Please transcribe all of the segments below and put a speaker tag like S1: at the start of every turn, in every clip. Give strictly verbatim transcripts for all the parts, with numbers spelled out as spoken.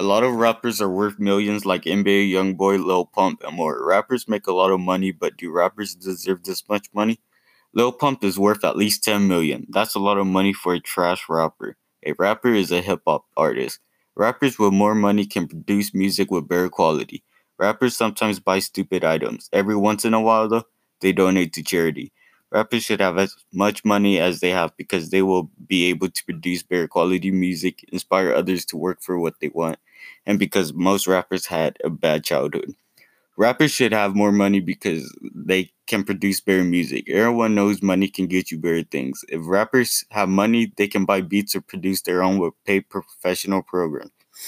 S1: A lot of rappers are worth millions like N B A Youngboy, Lil Pump, and more. Rappers make a lot of money, but do rappers deserve this much money? Lil Pump is worth at least ten million. That's a lot of money for a trash rapper. A rapper is a hip hop artist. Rappers with more money can produce music with better quality. Rappers sometimes buy stupid items. Every once in a while, though, they donate to charity. Rappers should have as much money as they have because they will be able to produce better quality music, inspire others to work for what they want, and because most rappers had a bad childhood. Rappers should have more money because they can produce better music. Everyone knows money can get you better things. If rappers have money, they can buy beats or produce their own with paid professional programs.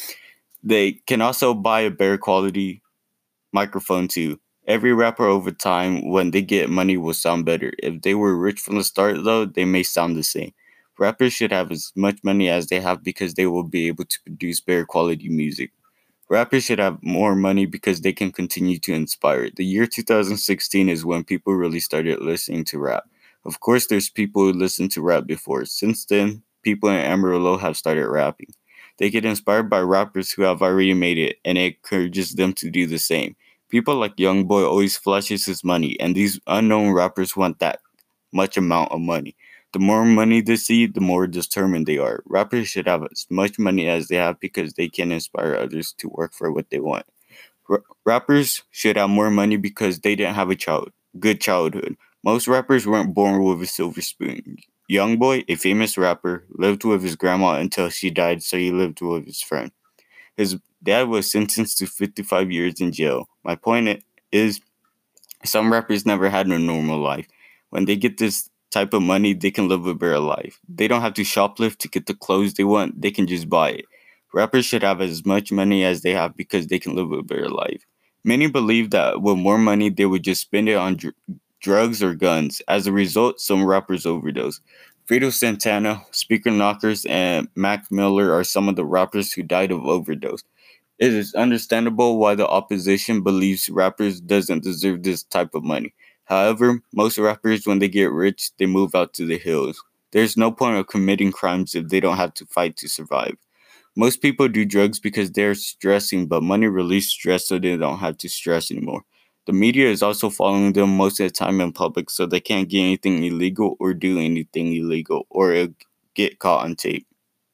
S1: They can also buy a better quality microphone too. Every rapper over time, when they get money, will sound better. If they were rich from the start, though, they may sound the same. Rappers should have as much money as they have because they will be able to produce better quality music. Rappers should have more money because they can continue to inspire. The year two thousand sixteen is when people really started listening to rap. Of course, there's people who listened to rap before. Since then, people in Amarillo have started rapping. They get inspired by rappers who have already made it, and it encourages them to do the same. People like Youngboy always flashes his money, and these unknown rappers want that much amount of money. The more money they see, the more determined they are. Rappers should have as much money as they have because they can inspire others to work for what they want. R- rappers should have more money because they didn't have a child good childhood. Most rappers weren't born with a silver spoon. Youngboy, a famous rapper, lived with his grandma until she died, so he lived with his friend. His dad was sentenced to fifty-five years in jail. My point i- is, some rappers never had a normal life. When they get this type of money, they can live a better life. They don't have to shoplift to get the clothes they want, they can just buy it. Rappers should have as much money as they have because they can live a better life. Many believe that with more money, they would just spend it on dr- drugs or guns. As a result, some rappers overdose. Fredo Santana, Speaker Knockers, and Mac Miller are some of the rappers who died of overdose. It is understandable why the opposition believes rappers doesn't deserve this type of money. However, most rappers, when they get rich, they move out to the hills. There's no point of committing crimes if they don't have to fight to survive. Most people do drugs because they're stressing, but money relieves stress so they don't have to stress anymore. The media is also following them most of the time in public, so they can't get anything illegal or do anything illegal or it'll get caught on tape.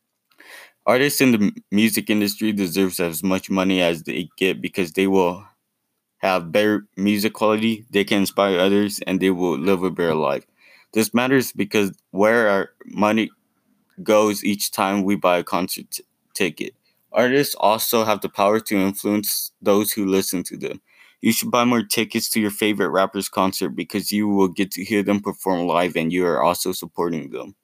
S1: Artists in the m- music industry deserves as much money as they get because they will have better music quality, they can inspire others, and they will live a better life. This matters because where our money goes each time we buy a concert t- ticket. Artists also have the power to influence those who listen to them. You should buy more tickets to your favorite rapper's concert because you will get to hear them perform live and you are also supporting them.